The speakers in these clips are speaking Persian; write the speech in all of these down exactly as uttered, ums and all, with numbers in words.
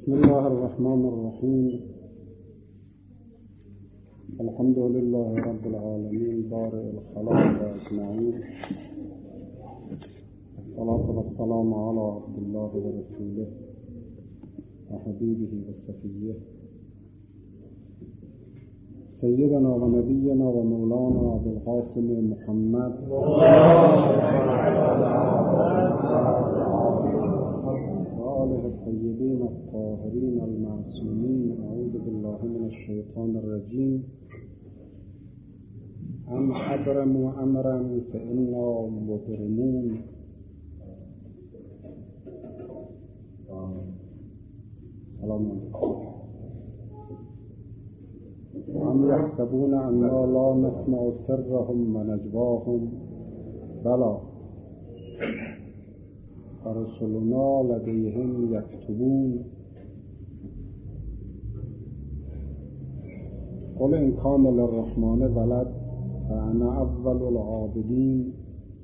بسم الله الرحمن الرحيم. الحمد لله رب العالمين بارئ الخلائق أجمعين، الصلاة والسلام على عبد الله ورسوله وحبيبه وصفيه سيدنا ونبينا ومولانا أبي القاسم محمد وآله الطيبين الطاهرين المعصومين. أعوذ بالله من الشيطان الرجيم. أم أبرموا أمرا فإنا مبرمون. السلام عليكم. أم يحسبون أننا لا نسمع سرهم ونجواهم بلى ورسلنا لديهم يكتبون. قل إن كان للرحمن ولد فأنا أول العابدين.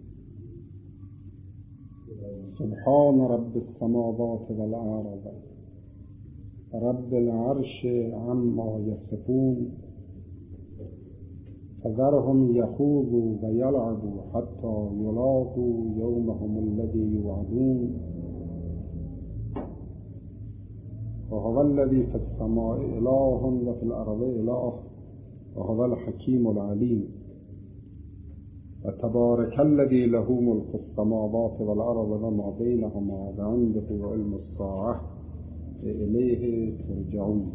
سبحان رب السماوات والأرض رب العرش عما يصفون. فذرهم يخوضوا ويلعبوا حتى يلاقوا يومهم الذي يوعدون. وهو الذي في السماء إله وفي الأرض إله وهو الحكيم العليم. وتبارك الذي له ملك السماوات والأرض وما بينهما وعنده علم الساعة وإليه ترجعون.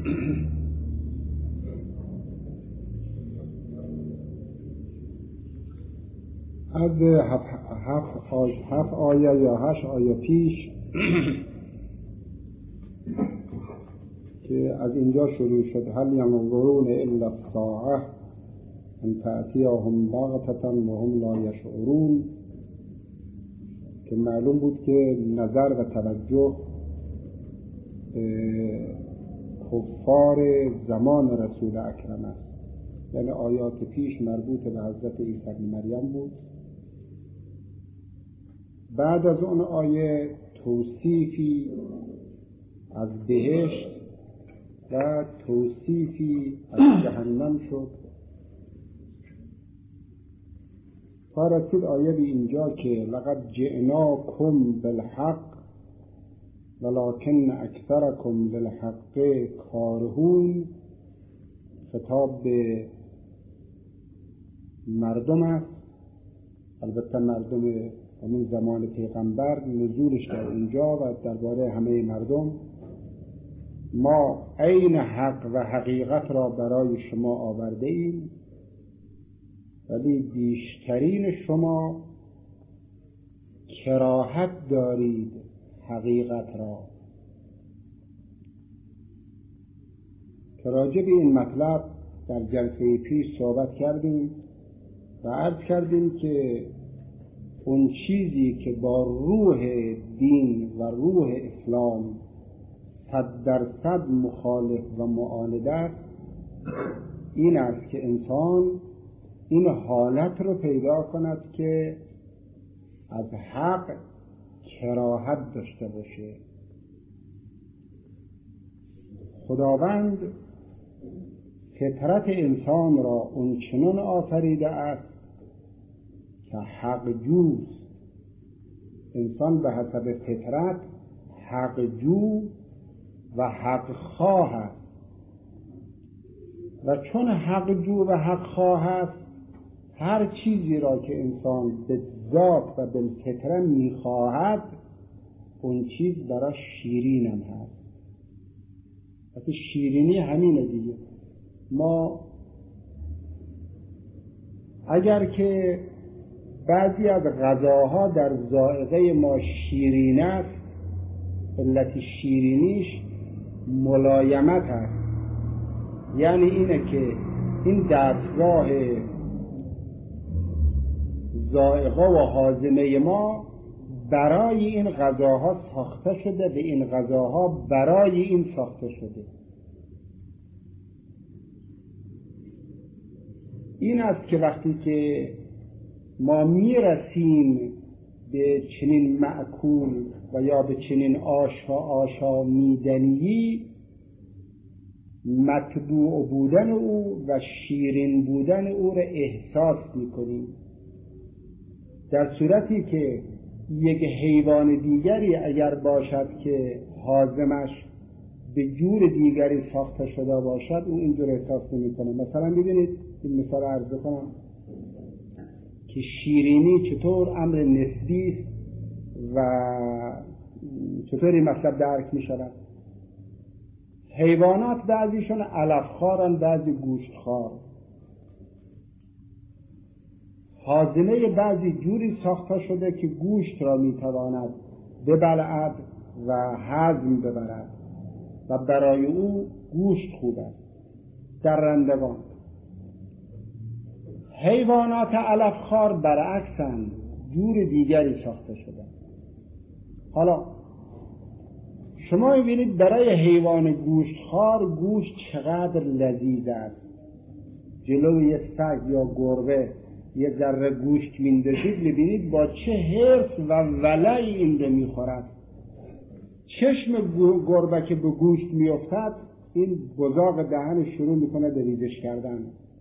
از هفت, هفت, آی هفت آیه یا هشت آیه پیش که از اینجا شروع شد هل ینظرون الا الساعة ان تأتیهم بغتة وهم لا یشعرون، که معلوم بود که نظر و توجه کفار زمان رسول اکرم است. یعنی آیات پیش مربوط به حضرت عیسی بن مریم بود. بعد از اون آیه توصیفی از بهشت و توصیفی از جهنم شد تا رسید آیه به اینجا که لقد جئناکم بالحق ولکن اکثرکم للحق کارهون. خطاب به مردم است، البته مردم همون زمان پیغمبر، نزولش در اینجا و درباره همه مردم. ما عین حق و حقیقت را برای شما آورده ایم، ولی بیشترین شما کراهت دارید حقیقت را. که راجع به این مطلب در جلسه پیش صحبت کردیم و عرض کردیم که اون چیزی که با روح دین و روح اسلام صد درصد مخالف و معاند است، این است که انسان این حالت رو پیدا کند که از حق کراهت داشته باشه. خداوند فطرت انسان را اون چنان آفریده است که حق جوست. انسان به حسب فطرت حق جو و حق خواه است، و چون حق جو و حق خواه است، هر چیزی را که انسان به ذات و بالفطره میخواهد اون چیز برای شیرین هم هست. وقتی شیرینی همینه دیگه. ما اگر که بعضی از غذاها در ذائقه ما شیرین است، علت شیرینیش ملایمت است. یعنی اینه که این دستگاه ذائقه و هاضمه ما برای این غذاها ساخته شده، به این غذاها برای این ساخته شده. این است که وقتی که ما میرسیم به چنین معکول و یا به چنین آشا آشامیدنی مطبوع بودن او و شیرین بودن او را احساس میکنیم. در صورتی که یک حیوان دیگری اگر باشد که هاضمش به جور دیگری ساخته شده باشد او اینجور احساس نمیکنه. مثلا ببینید این مثال عرض کنم که شیرینی چطور امر نسبی است و چطور این مطلب درک می شود. حیوانات بعضیشون علفخوارن، بعضی گوشتخوار. هاضمه بعضی جوری ساخته شده که گوشت را می تواند ببلعد و هضم ببرد و برای او گوشت خوب است. در رندگان حیوانات علفخوار برعکسند، جور دیگری ساخته شده. حالا شما می‌بینید برای حیوان گوشتخوار گوشت چقدر لذیذ است. جلوی یه سگ یا گربه یه ذره گوشت میندازید می‌بینید با چه حرص و ولعی این رو می‌خورد. چشم گربه که به گوشت می‌افتد این بزاق دهن شروع می‌کنه به ریزش کردن.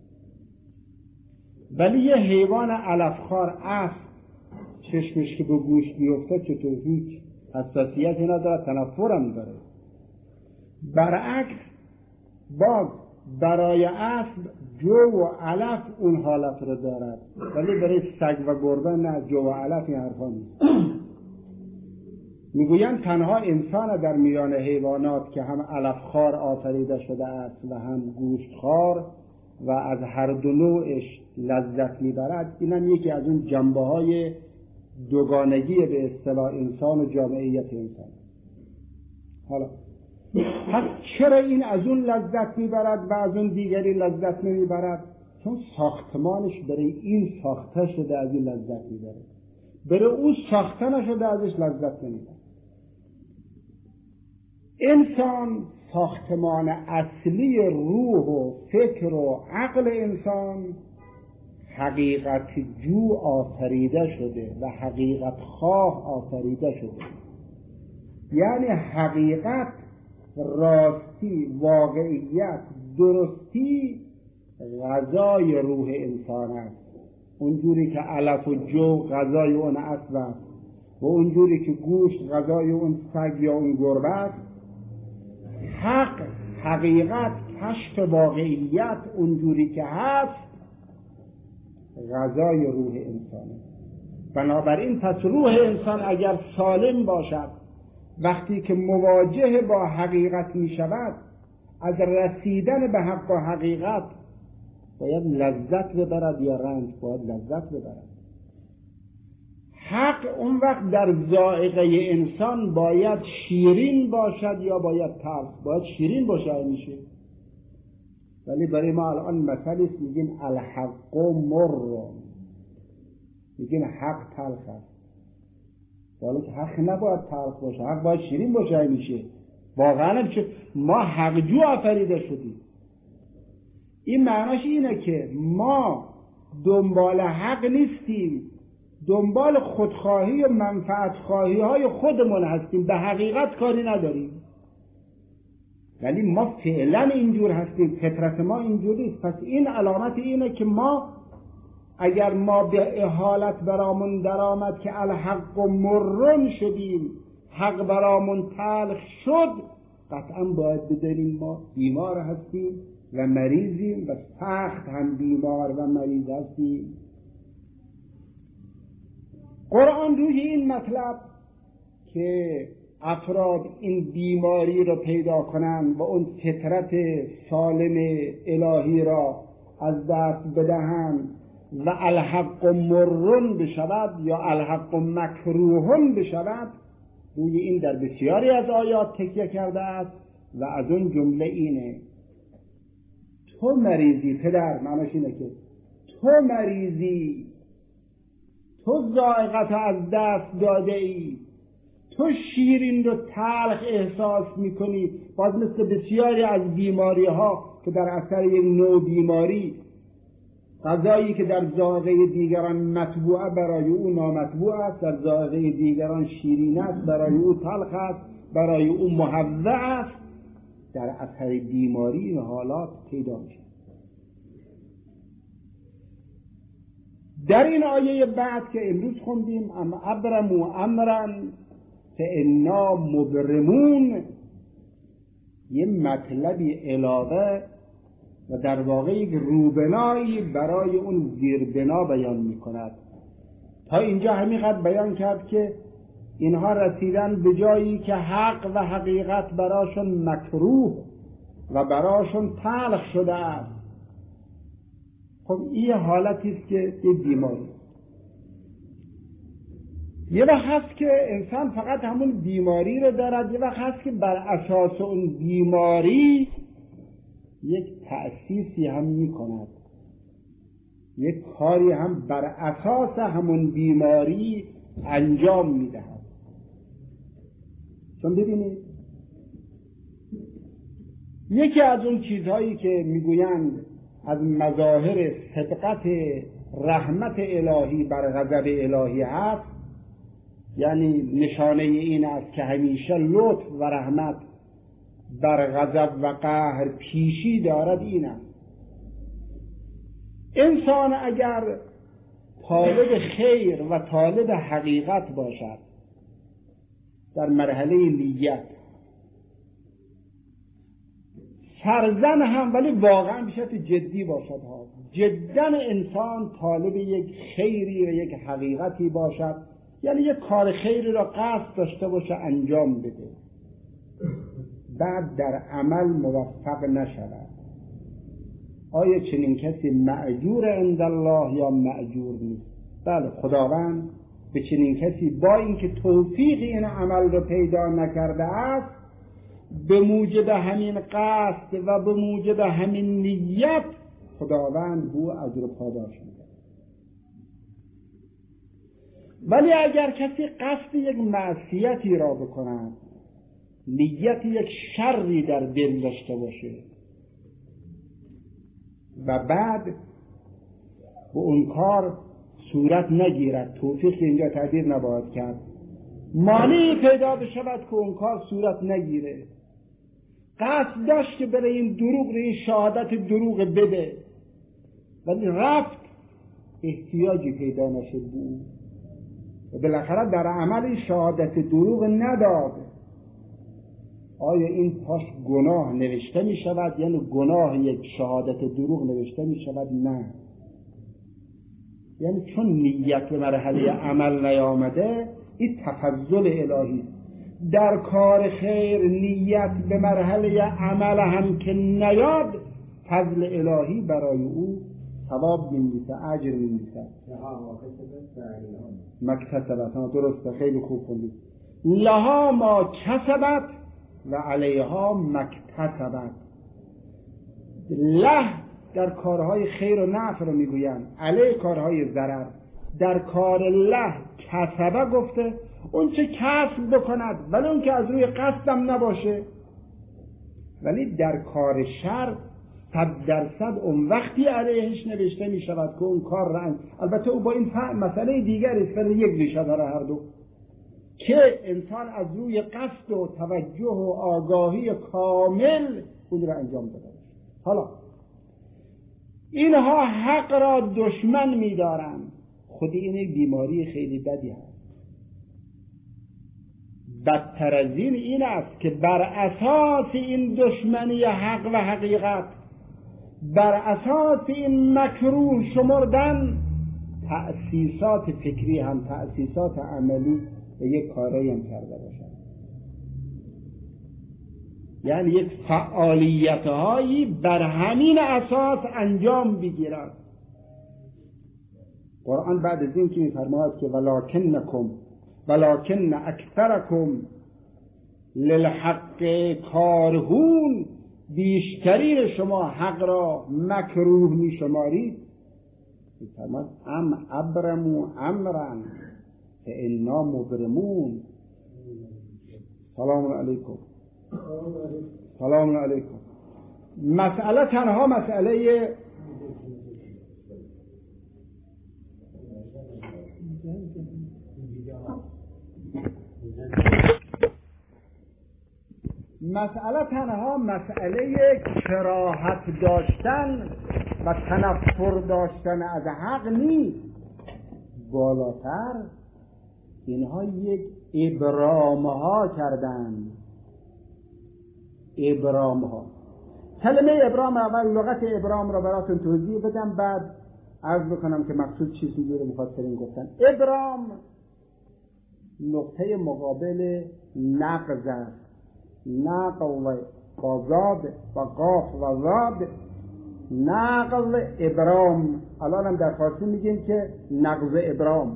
ولی یه حیوان علفخوار اسب چشمش که به گوشت میفته چطور هیچ حساسیتی نداره، تنفر هم داره. برعکس باز برای اسب جو و علف اون حالت رو دارد، ولی برای سگ و گربه نه، جو و علف این حرفا نیست. میگویند تنها انسان در میان حیوانات که هم علفخوار آفریده شده است و هم گوشتخوار و از هر دو نوعش لذت میبرد، اینم یکی از اون جنبه های دوگانگی به اصطلاح انسان و جامعیت انسان. حالا پس چرا این از اون لذت میبرد و از اون دیگری لذت نمیبرد؟ چون ساختمانش برای این ساخته شده از این لذت میبره، برای اون ساخته نشده ازش لذت نمیبره. انسان ساختمان اصلی روح و فکر و عقل انسان حقیقت جو آفریده شده و حقیقت خواه آفریده شده. یعنی حقیقت، راستی، واقعیت، درستی غذای روح انسان است. اونجوری که علف و جو غذای اون اسب است و اونجوری که گوشت غذای اون سگ یا اون گربه است، حق، حقیقت، کشف واقعیت اونجوری که هست غذای روح انسانه. بنابراین پس روح انسان اگر سالم باشد، وقتی که مواجه با حقیقت می شود، از رسیدن به حق و حقیقت باید لذت ببرد یا رنج؟ باید لذت ببرد. حق اون وقت در ذائقه انسان باید شیرین باشد یا باید تلخ؟ باید شیرین باشه میشه. ولی برای ما الان مثلی است، میگیم الحق مر، میگیم حق تلخ است. ولی که حق نباید تلخ باشه، حق باید شیرین باشه میشه. واقعا ما حق جو آفریده شدیم. این معناش اینه که ما دنبال حق نیستیم، دنبال خودخواهی و منفعت خواهی های خودمون هستیم، به حقیقت کاری نداریم. ولی ما فعلا اینجور هستیم، فطرت ما اینجوریست. پس این علامت اینه که ما اگر ما به حالت برامون درآمد که الحق مرن شدیم، حق برامون تلخ شد، قطعا باید بدونیم ما بیمار هستیم و مریضیم و سخت هم بیمار و مریض هستیم. قرآن روی این مطلب که افراد این بیماری را پیدا کنند و اون فطرت سالم الهی را از دست بدهند و الحق مرن بشود یا الحق مکروهن بشود، روی این در بسیاری از آیات تکیه کرده است و از اون جمله اینه: تو مریضی پدر، معناش اینه که تو مریضی، تو ذائقت از دست داده ای، تو شیرین رو تلخ احساس میکنی. باز مثل بسیاری از بیماری ها که در اثر یک نوع بیماری قضایی که در ذائقه دیگران مطبوعه برای او نامطبوع است، در ذائقه دیگران شیرین است برای او تلخ است، برای او محوع است. در اثر بیماری این حالات پیدا میشه. در این آیه بعد که امروز خوندیم ام ابرموا امرا فانا مبرمون، یه مطلبی علاوه و در واقع یک روبنایی برای اون زیربنا بیان میکند. تا اینجا همینقدر بیان کرد که اینها رسیدن به جایی که حق و حقیقت براشون مکروه و براشون تلخ شده است. خب این حالتی است که یه بیماری. یه وقت هست که انسان فقط همون بیماری رو دارد، یه وقت هست که بر اساس اون بیماری یک تأسیسی هم میکند، یک کاری هم بر اساس همون بیماری انجام میدهد. چون ببینید یکی از اون چیزهایی که میگویند از مظاهر صدقت رحمت الهی بر غضب الهی هست، یعنی نشانه این است که همیشه لطف و رحمت بر غضب و قهر پیشی دارد. این است انسان اگر طالب خیر و طالب حقیقت باشد در مرحله نیت، فرزن هم ولی واقعا بشت جدی باشد ها، جدا انسان طالب یک خیری و یک حقیقتی باشد، یعنی یک کار خیری را قصد داشته باشه انجام بده، بعد در عمل موفق نشود، آیا چنین کسی مأجور عند الله یا مأجور نیست؟ بله، خداوند به چنین کسی با اینکه توفیق این عمل رو پیدا نکرده است، به موجب همین قصد و به موجب همین نیت خداوند او اجر پاداش میده. ولی اگر کسی قصد یک معصیتی را بکند، نیت یک شری در دل داشته باشه و بعد به اون کار صورت نگیرد، توفیق اینجا تعبیر نباید کرد، مانعی پیدا بشود که اون کار صورت نگیره، قصد داشت که برای این دروغ رو این شهادت دروغ بده ولی رفت، احتیاجی پیدا نشد به او و بالاخره در عمل این شهادت دروغ نداد، آیا این پاش گناه نوشته می شود؟ یعنی گناه یک شهادت دروغ نوشته می شود؟ نه، یعنی چون نیت به مرحله عمل نیامده، این تفضل الهی. در کار خیر نیت به مرحله عمل هم که نیاد، فضل الهی برای او ثواب می‌نویسه، اجر می‌نویسه. مکتسبت، ها درسته، خیلی خوب خوندید. لها ما کسبت و علیها مکتسبت. له در کارهای خیر و نفع رو میگویند، علیه کارهای ضرر. در کار له کسبه گفته اون چه کسب بکند ولی اون که از روی قصدم نباشه. ولی در کار شر صد درصد اون وقتی علیهش نوشته می شود که اون کار را، البته او با این مسئله دیگری است ولی یک ریشه داره هر دو، که انسان از روی قصد و توجه و آگاهی کامل اون را انجام داده. حالا اینها حق را دشمن می دارند. خودی این یک بیماری خیلی بدی هست. بدتر از این این است که بر اساس این دشمنی حق و حقیقت، بر اساس این مکروه شمردن، تأسیسات فکری هم تأسیسات عملی و یک کاری هم کرده باشند، یعنی یک فعالیت هایی بر همین اساس انجام بگیرد. قرآن بعد از این که می‌فرماید که ولکنکم ولکن اکثرکم للحق کارهون، بیشترین شما حق را مکروه می شمارید. می‌فرماید ام ابرموا امرا فانا مبرمون. سلام علیکم. سلام علیکم. مسئله تنها مسئله مسئله تنها مسئله کراهت داشتن و تنفر داشتن از حق نیست، بالاتر اینها یک ابرام ها کردن. ابرام ها، کلمه ابرام، اول لغت ابرام را براتون توضیح بدم، بعد عرض بکنم که مقصود چیست میگیره مفسرین گفتن. ابرام نقطه مقابل نقض است. نقض با زاد و قاف و زاد، نقض ابرام. الان هم در فارسی میگیم که نقض ابرام.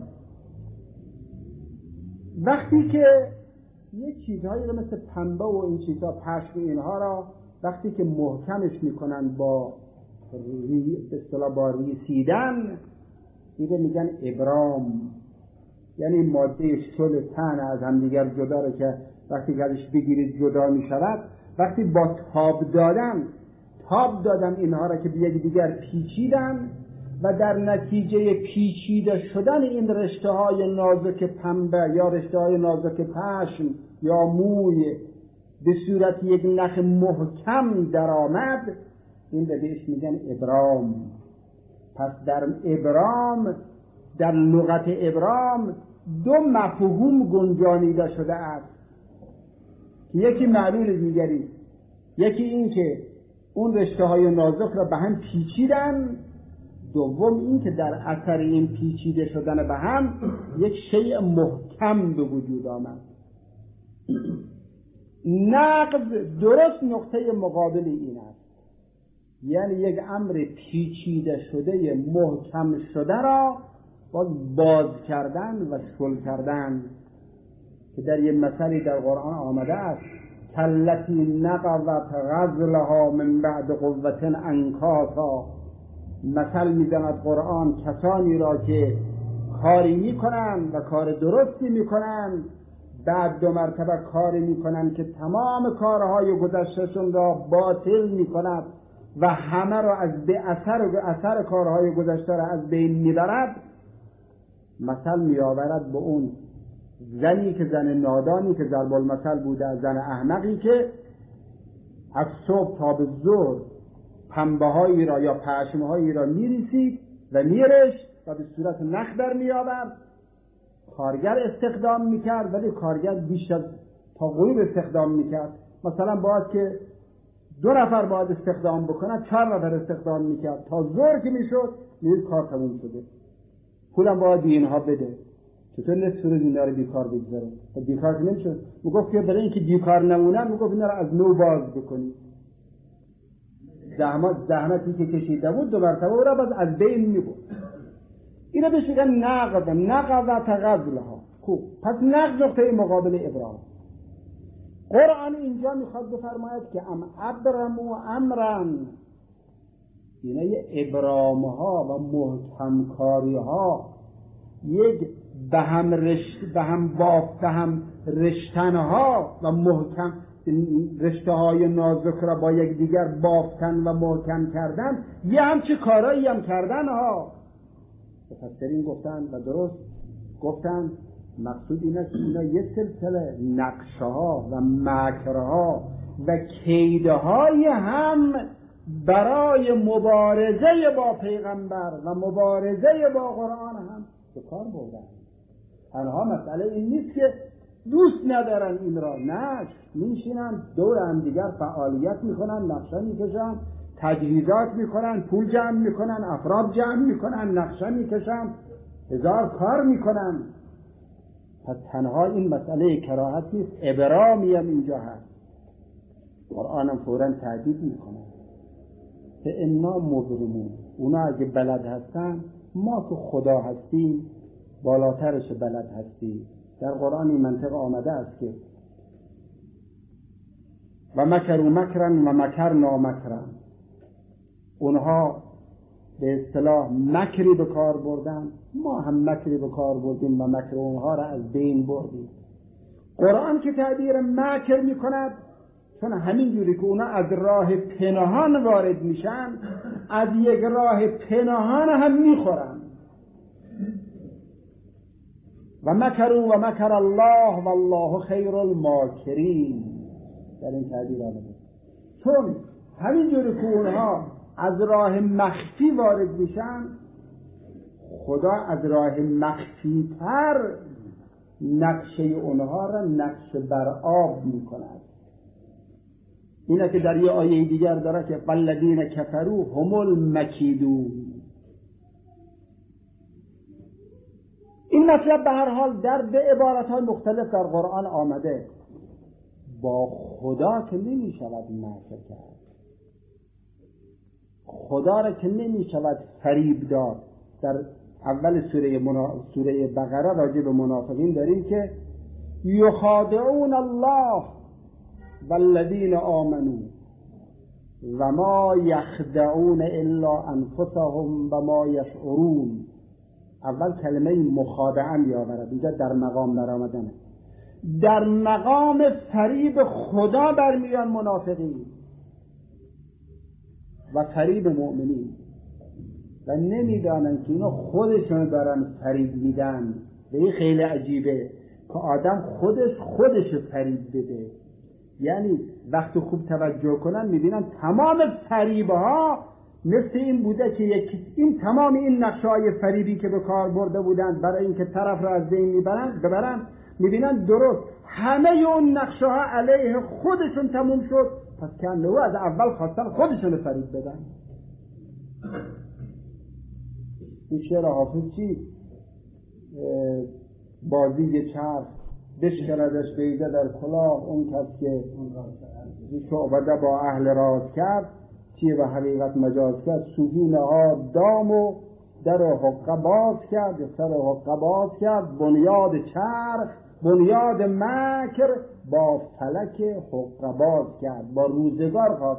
وقتی که یک چیزهایی رو مثل پنبه و این چیزها، پشم اینها را وقتی که محکمش میکنن با ری... به اصطلاح با ریسیدن، اینو میگن ابرام. یعنی ماده شل تن از هم دیگر جدا رو که وقتی که ازش بگیرید جدا میشود، وقتی با تاب دادن تاب دادن اینها را که به یک دیگر پیچیدن و در نتیجه پیچیده شدن این رشته های نازک پنبه یا رشته های نازک پشم یا موی به صورت یک نخ محکم در آمد، این به بهش میگن ابرام. پس در ابرام، در لغت ابرام دو مفهوم گنجانیده شده است، یکی معلول دیگری. یکی این که اون رشته های نازک را به هم پیچیدن، دوم این که در اثر این پیچیده شدن به هم یک شیء محکم به وجود آمد. نقض درست نقطه مقابل این است، یعنی یک امر پیچیده شده محکم شده را باز باز کردن و شل کردن، که در یک مثلی در قرآن آمده است: کلتی نقضت غزلها من بعد قوة انکاسا. مثل میزند قرآن کسانی را که کاری میکنند و کار درستی میکنند، بعد دو مرتبه کاری میکنند که تمام کارهای گذشتهشون را باطل میکند و همه را از به اثر و اثر کارهای گذشته را از بین میبرد. مثل میآورد به اون زنی که زن نادانی که ضرب المثل بوده، زن احمقی که از صبح تا به ظهر پنبه هایی را یا پشم هایی را میریسید و میرشت و به صورت نخ در میآورد. کارگر استخدام میکرد، ولی کارگر بیشتر تا غروب استخدام میکرد. مثلا باید که دو نفر باید استخدام بکنه، چهار نفر استخدام میکرد تا ظهر که میشد نیز کار تموم شده. پولم باید به اینها بده. چطور نصف روز اینا رو بیکار بگذاره؟ بیکار نمیشد. میگفت که برای اینکه بیکار نمونن، میگفت اینا رو از نو باز بکنی. زحمت زحمتی که کشیده بود دو مرتبه او را باز از بین میبرد. اینا بهش میگن نقض، نقضت غزلها. خوب، پس نقض نقطه مقابل ابرام. قرآن اینجا میخواد بفرماید که ام ابرم و امرن، اینا یه ابرامها و محکمکاریها، یک به هم رشت به هم بافت به هم رشتنها و محکم رشته های نازک را با یک دیگر بافتن و محکم کردن، یه همچه کارایی هم کردن ها. مفسرین گفتن و درست گفتن مقصود این است که اینا یه سلسله نقشه ها و مکرها و کیده های هم برای مبارزه با پیغمبر و مبارزه با قرآن هم به کار بردن. تنها مسئله این نیست که دوست ندارن این را، نه، میشینن دور هم دیگر فعالیت میکنن، نقشه میکشن، تجهیزات میکنن، پول جمع میکنن، افراد جمع میکنن، نقشه میکشن، هزار کار میکنن. پس تنها این مسئله کراهت نیست، ابرامی هم اینجا هست. قرآن هم فوراً تهدید میکنه که انا مبرمون، اونا اگه بلد هستن، ما که خدا هستیم بالاترش بلد هستیم. در قرآن این منطق آمده است که و مکروا مکرن و مکرنا مکرن، اونها به اصطلاح مکری به کار بردن، ما هم مکری به کار بردیم و مکر اونها را از بین بردیم. قرآن که تعبیر مکر میکند، چون همین جوری که اونا از راه پنهان وارد میشن، از یک راه پنهان هم میخورن و مکروا و مکر الله والله خیر الماکرین. در این تعبیر آمده چون همینجوری که اونها از راه مخفی وارد میشن، خدا از راه مخفی تر نقشه اونها را نقش بر آب میکند. اینه که در یه آیه دیگر داره که والذین کفروا هم المکیدون. این مطلب به هر حال در به عبارت‌های مختلف در قرآن آمده. با خدا که نمی شود مکر کرد، خدا را که نمی شود فریب داد. در اول سوره منا... سوره بقره راجع به منافقین داریم که یخادعون الله والذین آمنوا و ما یخدعون الا انفسهم و ما یشعرون. اول کلمه مخادعه میآورد، اینجا در مقام درآمدنه. در مقام فریب خدا برمیان منافقین و فریب مؤمنین و نمیدانن که اینا خودشون دارن فریب میدن. و این خیلی عجیبه که آدم خودش خودش فریب بده. یعنی وقتی خوب توجه کنن میبینن تمام فریبها مثل این بوده که یک این تمام این نقشه‌های فریبی که به کار برده بودن برای اینکه طرف را از بین میبرن ببرن، میبینن درست همه اون نقشه‌ها علیه خودشون تموم شد. پس کنه از اول خواستن خودشون فریب بدن. این شعر حافظ چی؟ بازی چرخ بشکردش بیده در کلاه، اون کس که شعبده با اهل راز کرد چیه به حقیقت مجاز کرد. صوفی نهاد دام و در حقه باز کرد، سر حقه باز کرد. بنیاد چرخ بنیاد مکر با فلک حقه باز کرد. با روزگار خواست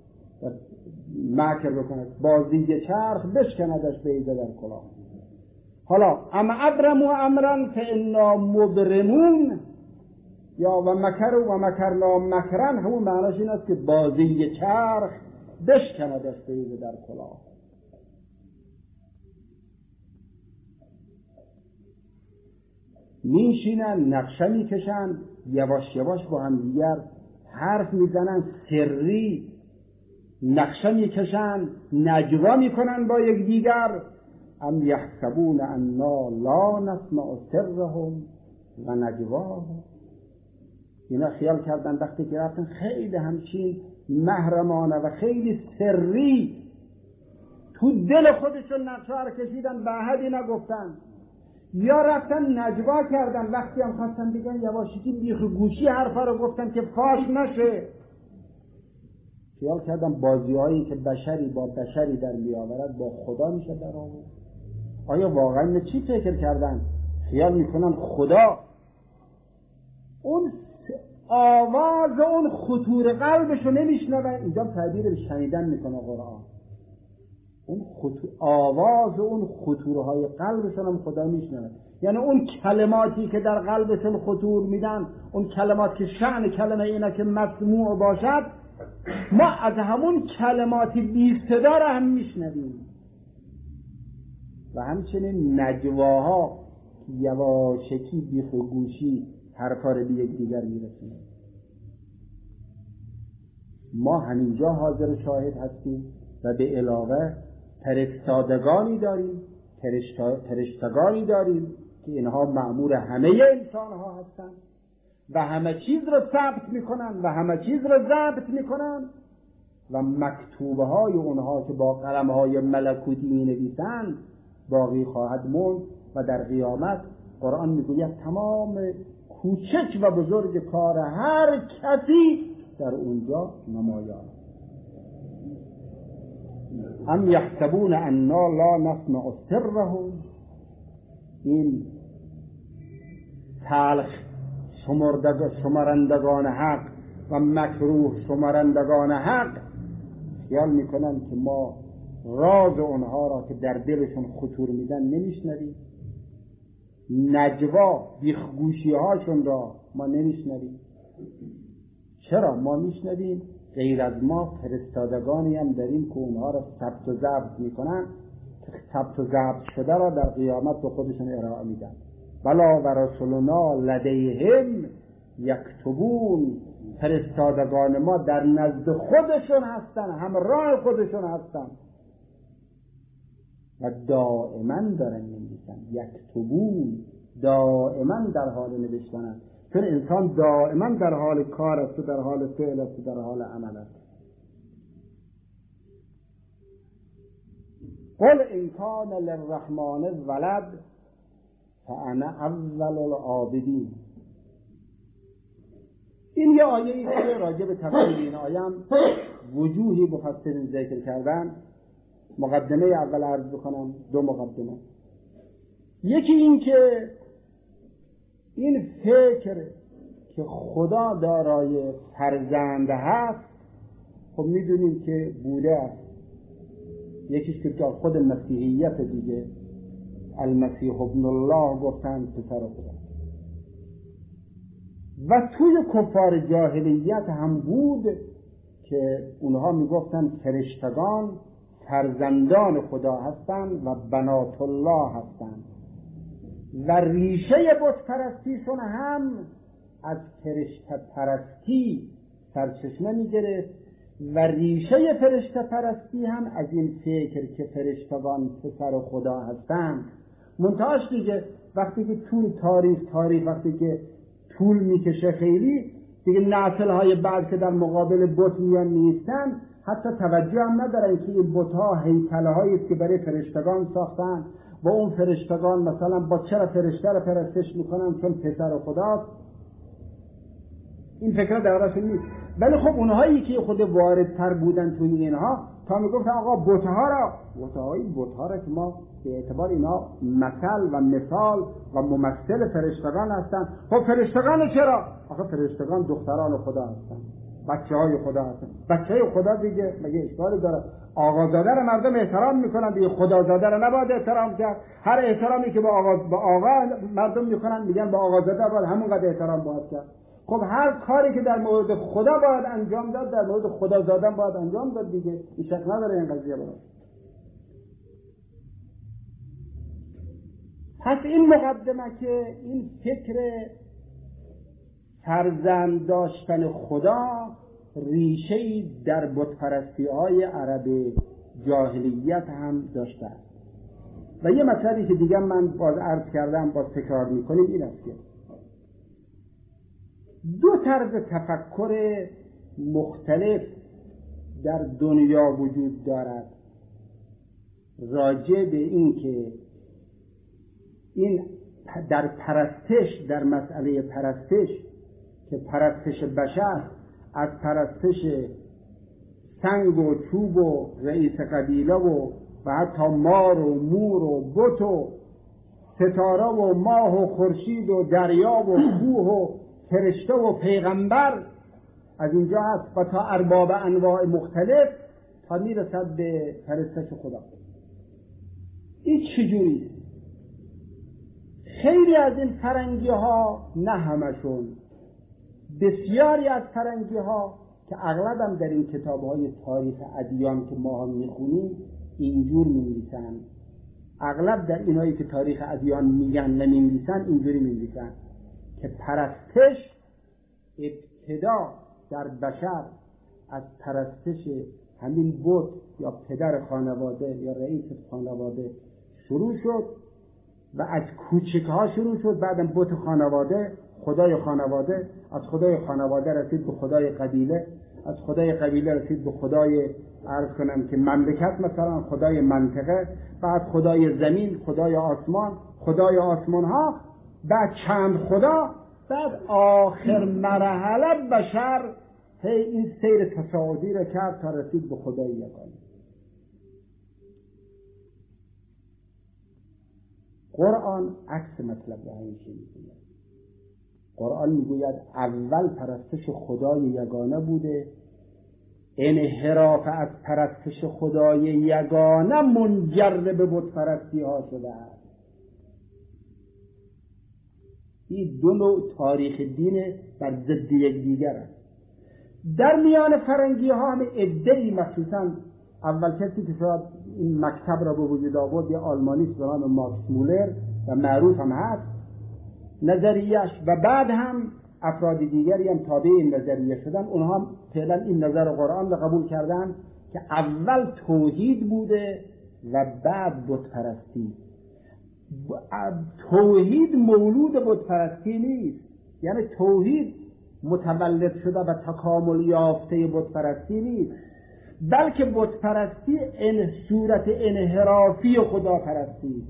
مکر بکند. بازی چرخ بشکندش بیده در کلاه. حالا اما ابرمو امرن فانا مبرمون، یا و مکر و مکرنا مکرن، همون معناش این است که بازی چرخ بشکندش بیده در کلاه. میشینن نقشه میکشن، یواش یواش با هم دیگر حرف میزنن، سری نقشه میکشن، نجوا میکنن با یک دیگر. ام یحسبون انا لا نسمع سرهم و نجواهم. اینا خیال کردن وقتی که رفتن خیلی همچین محرمانه و خیلی سری تو دل خودشون نقشه رو کشیدن، به احدی نگفتن. یا رفتن نجوا کردن، وقتی هم خواستن بگن یواشکی بیخ گوشی حرفا رو گفتن که فاش نشه. خیال کردن بازی‌هایی که بشری با بشری در میآورد با خدا میشه در آورد. آیا واقعا چی فکر کردن؟ خیال میکنن خدا اون آواز اون خطور قلبشو نمیشنوه. اینجا تعبیر به شنیدن میکنه قرآن. اون خطور آواز اون خطورهای قلبشون هم خدا میشنوه. یعنی اون کلماتی که در قلبشون خطور میدن، اون کلمات که شأن کلمه اینه که مسموع باشد، ما از همون کلمات بی صدا را هم میشنویم. و همچنین نجواها یواشکی بیخ و گوشی حرفا رو به یک دیگر میرسونه. ما همینجا حاضر شاهد هستیم و به علاوه فرستادگانی داریم، فرشتگانی داریم که اینها مأمور همه انسان ها هستن و همه چیز رو ثبت میکنن و همه چیز رو ضبط میکنن و مکتوبه های اونها که با قلم های ملکوتی می نویسن باقی خواهد موند. و در قیامت قرآن میگوید تمام کوچک و بزرگ کار هر کسی در اونجا نمایان. ام یحسبون انا لا نسمع سرهم. این تلخ شمارندگان حق و مکروه شمارندگان حق خیال میکنن که ما راز اونها را که در دلشون خطور میدن نمیشنویم، نجوا بیخگوشی هاشون را ما نمیشنویم. چرا ما میشنویم؟ غیر از ما فرستادگانی هم داریم که اونها را ثبت و ضبط میکنن، ثبت و ضبط شده را در قیامت به خودشون ارائه میدن. بلا و رسولنا لدیهم یکتبون، فرستادگان ما در نزد خودشون هستن، همراه خودشون هستن و دائما دارن می‌نویسن. یکتبون، دائما در حال نوشتن است، چون انسان دائما در حال کار است و در حال فعل است و در حال عمل است. قل ان کان للرحمن ولد فانا اول العابدین. این یه آیه ای که راجع به تفسیر این آیه هم وجوهی مفسرین ذکر کردن. مقدمه اول عرض بکنم، دو مقدمه. یکی این که این فکر که خدا دارای فرزند هست، خب میدونیم که بوده است. یکیش که خود مسیحیت دیگه، المسیح ابن الله گفتن پسر خدا، و توی کفار جاهلیت هم بود که اونها میگفتن فرشتگان فرزندان خدا هستند و بنات الله هستند و ریشه بت پرستیشون هم از فرشته پرستی سرچشمه میگرفت و ریشه فرشته پرستی هم از این فکر که فرشتگان پسر خدا هستند. منتهاش دیگه وقتی که طول تاریخ تاریخ وقتی که طول میکشه خیلی دیگه، نسل های بعد که در مقابل بت میان نیستن حتی توجه هم ندارن که این بت ها هیکله هایی است که برای فرشتگان ساختن و اون فرشتگان مثلا با چرا فرشته رو پرستش میکنن چون پسر خداست. این فکر در راسش نیست. ولی خب اونهایی که خود واردتر بودن توی اینها تا میگفتن آقا بت ها را بت های بت ها را که ما به اعتبار اینا مثل و مثال و ممثل فرشتگان هستن. خب فرشتگان چرا؟ آخه فرشتگان دختران خدا هستن، بچه های خدا هستن. بچه های خدا دیگه مگه اشکالی داره؟ آقازاده رو مردم احترام میکنن دیگه، خدازاده رو نباید احترام کرد. هر احترامی که به آقا به آقا مردم میکنن میگن به آقازاده باید همونقدر احترام باید کرد. خب هر کاری که در مورد خدا باید انجام داد در مورد خدازاده باید انجام داد دیگه. این شک نداره این قضیه باید. پس این مقدمه که این فکر فرزند داشتن خدا ریشه‌ای در بت‌پرستی‌های عرب جاهلیت هم داشته است. و یه مطلبی که دیگه من باز عرض کردم باز تکرار میکنیم این است که دو طرز تفکر مختلف در دنیا وجود دارد راجع به این که این در پرستش، در مسئله پرستش که پرستش بشر از پرستش سنگ و چوب و رئیس قبیله و و حتی مار و مور و بت و ستاره و ماه و خورشید و دریا و کوه و فرشته و پیغمبر از اینجا هست و تا ارباب انواع مختلف تا میرسد به پرستش خدا. این چجوری؟ خیلی از این فرنگی ها، نه همشون، بسیاری از فرنگی ها که اغلب هم در این کتاب های تاریخ ادیان که ما هم میخونیم اینجور می‌نویسن. اغلب در اینایی که تاریخ ادیان میگن نمی‌نویسن اینجوری می‌نویسن که پرستش ابتدا در بشر از پرستش همین بت یا پدر خانواده یا رئیس خانواده شروع شد و از کوچک‌ها شروع شد، بعدم بت خانواده، خدای خانواده، از خدای خانواده رسید به خدای قبیله، از خدای قبیله رسید به خدای عرض کنم که مملکت، مثلا خدای منطقه، بعد خدای زمین، خدای آسمان، خدای آسمان ها، بعد چند خدا، بعد آخر مرحله بشر هی این سیر تصاعدی را کرد تا رسید به خدای یگانه. قرآن عکس مطلب را همیشه میگوید. قرآن میگوید اول پرستش خدای یگانه بوده، انحراف از پرستش خدای یگانه منجر به بت پرستی ها شده است. این دو نوع تاریخ دین بر ضد یکدیگر است. در میان فرنگی ها هم عده‌ای، مخصوصا اول کسی که شاید این مکتب را به وجود آورد یه آلمانی به نام ماکس مولر و معروف هم هست، نظریش و بعد هم افراد دیگری هم تابع این نظریه شدن. اونها هم فعلا این نظر قرآن رو قبول کردن که اول توحید بوده و بعد بت پرستی. توحید مولود بت پرستی نیست، یعنی توحید متولد شده و تکامل یافته بت پرستی نیست، بلکه بت پرستی ان صورت انحرافی خدا پرستی.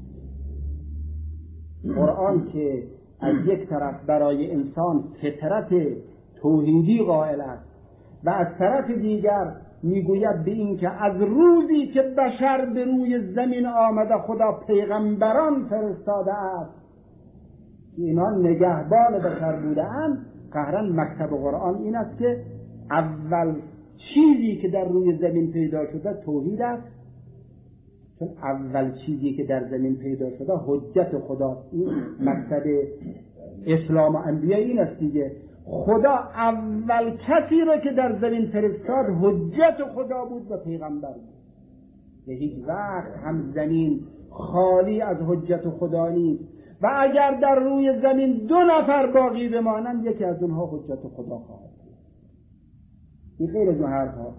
قرآن که از یک طرف برای انسان فطرت توحیدی قائل است و از طرف دیگر میگوید به این که از روزی که بشر به روی زمین آمده خدا پیغمبران فرستاده است، اینا نگهبان بشر بوده اند. قهرن مکتب قرآن این است که اول چیزی که در روی زمین پیدا شده توحید است، چون اول چیزی که در زمین پیدا شده حجت خدا. این مکتب اسلام و انبیاء این است دیگه. خدا اول کسی را که در زمین فرستاد حجت خدا بود و پیغمبر بود. به هیچ وقت هم زمین خالی از حجت خدا نیست و اگر در روی زمین دو نفر باقی بمانند یکی از اونها حجت خدا خواهد بود. این غیر از اون حرف ها.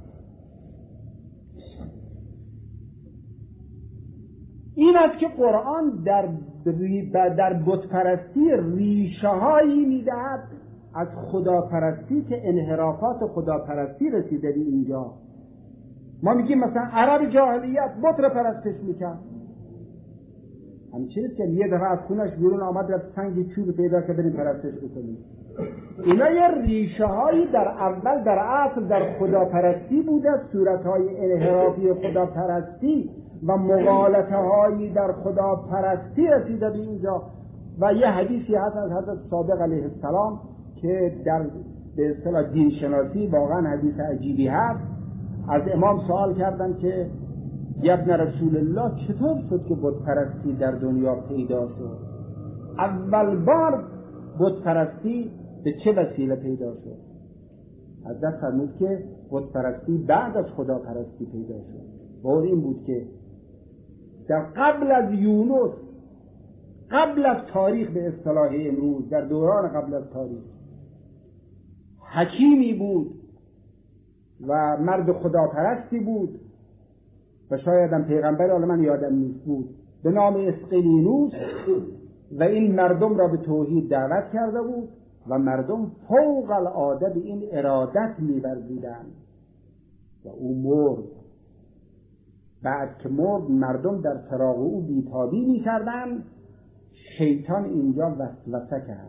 این است که قرآن در در بت پرستی ریشه هایی میدهد از خداپرستی که انحرافات خداپرستی رسیده به اینجا. ما میگیم مثلا عرب جاهلیت بت را پرستش میکرد، همچنین که یه دفعه از خونش بیرون آمد رفت سنگ چوب پیدا که بریم پرستش بکنیم. اینا یه ریشه هایی در اول در اصل در خداپرستی بوده، صورت های انحرافی خداپرستی و مغالطه هایی در خداپرستی رسیده به اینجا. و یه حدیثی هست از حضرت صادق علیه السلام که در به اصطلاح دین شناسی واقعا حدیث عجیبی هست. از امام سوال کردن که ابن رسول الله چطور شد که بت پرستی در دنیا پیدا شد؟ اول بار بت پرستی به چه وسیله پیدا شد؟ حضرت فرمود که بت پرستی بعد از خدا پرستی پیدا شد. و این بود که در قبل از یونس، قبل از تاریخ به اصطلاح امروز، در دوران قبل از تاریخ، حکیمی بود و مرد خداپرستی بود و شاید هم پیغمبر، حالا من یادم نیست، بود به نام اسقلینوس و این مردم را به توحید دعوت کرده بود و مردم فوق العاده به این ارادت می‌ورزیدند و او مرد. بعد که مرد مردم در فراق او بیتابی می‌کردند. شیطان اینجا وسوسه کرد.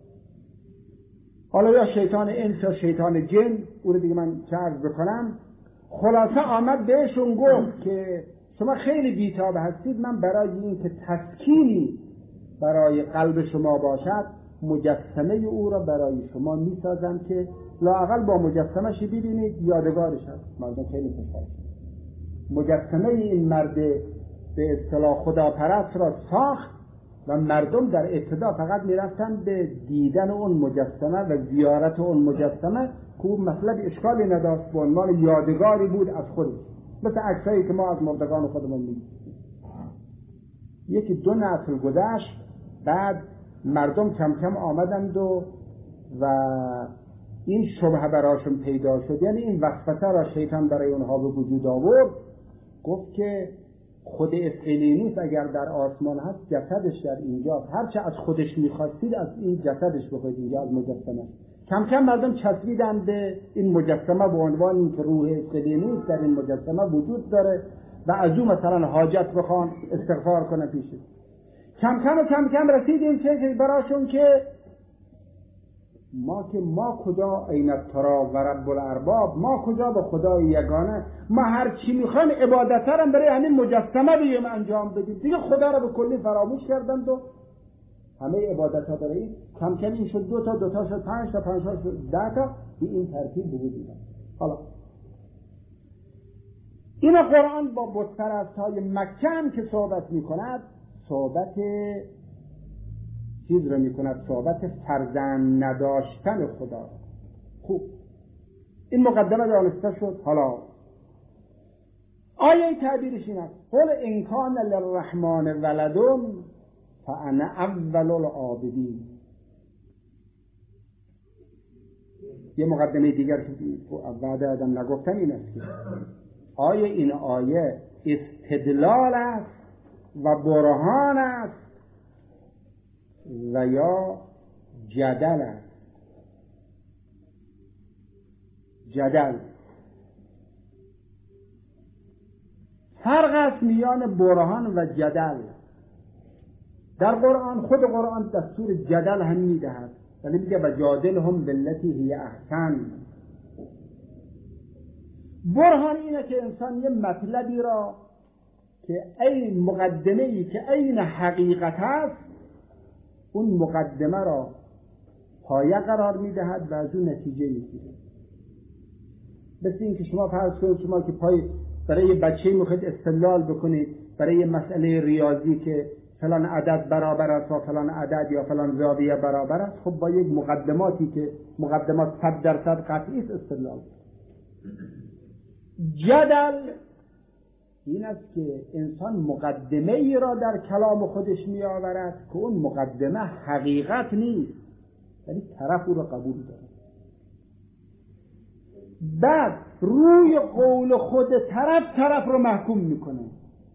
حالا یا شیطان انس یا شیطان جن، او رو دیگه من چه عرض بکنم. خلاصه آمد بهشون گفت که شما خیلی بیتاب هستید، من برای این که تسکینی برای قلب شما باشد مجسمه او را برای شما میسازم که لااقل با مجسمه‌ش ببینید یادگارش هست. مردم خیلی خوشحال شدند. مجسمه این مرد به اصطلاح خداپرست را ساخت و مردم در ابتدا فقط میرفتن به دیدن اون مجسمه و زیارت اون مجسمه که اون مطلب اشکالی نداشت، به عنوان یادگاری بود از خودش، مثل عکسایی که ما از مردگان خودمون میگیریم. یکی دو نسل گذشت، بعد مردم کم کم آمدند و و این شبهه براشون پیدا شد، یعنی این وسوسه را شیطان برای اونها به وجود آورد. گفت که خود اسقلینوس اگر در آسمان هست جسدش در اینجاست، هرچه از خودش میخواستید از این جسدش بخواید اینجا از مجسمه. کم کم مردم چسبیدند به این مجسمه به عنوان این که روح اسقلینوس در این مجسمه وجود داره و از او مثلا حاجت بخوان، استغفار کنه پیشه. کم کم و کم کم رسید این فکر براشون که ما که ما کجا عینت ترا و رب الارباب، ما کجا به خدای یگانه، ما هر چی میخوایم عبادت هم برای همین مجسمه بیم انجام بدیم دیگه. خدا را به کلی فراموش کردند و همه عبادت ها برای کم کم این شد دو تا، دو تا شد پنج تا، پنج تا شد ده تا، به این ترتیب بود. حالا این قرآن با بت پرست‌های مکه هم که صحبت میکند، صحبت چیز رو میکند، صحبت فرزند نداشتن خدا. خوب، این مقدمه دانسته شد. حالا آیه تعبیرش این است: قل ان کان للرحمن ولد فانا اول العابدین. یه مقدمه دیگر که بعد آدم نگفتم این است که آیا این آیه استدلال است و برهان است و یا جدل است؟ جدل. فرق است میان برهان و جدل. در قرآن، خود قرآن دستور جدل هم میدهد، ولی میگه و جادلهم بالتی هی احسن. برهان اینه که انسان یه مطلبی را که این مقدمه ای که عین حقیقت است، اون مقدمه را پایه قرار میدهد و از اون نتیجه میگیره. مثل این که شما فرض کنید شما که پای برای یه بچه میخواید استدلال بکنید برای یه مسئله ریاضی که فلان عدد برابر است و فلان عدد یا فلان زاویه برابر است، خب با یک مقدماتی که مقدمات صد درصد قطعی است استدلال. جدل این است که انسان مقدمه ای را در کلام خودش می آورد که اون مقدمه حقیقت نیست، ولی طرف او را قبول داره. بعد روی قول خود طرف طرف رو محکوم میکنه.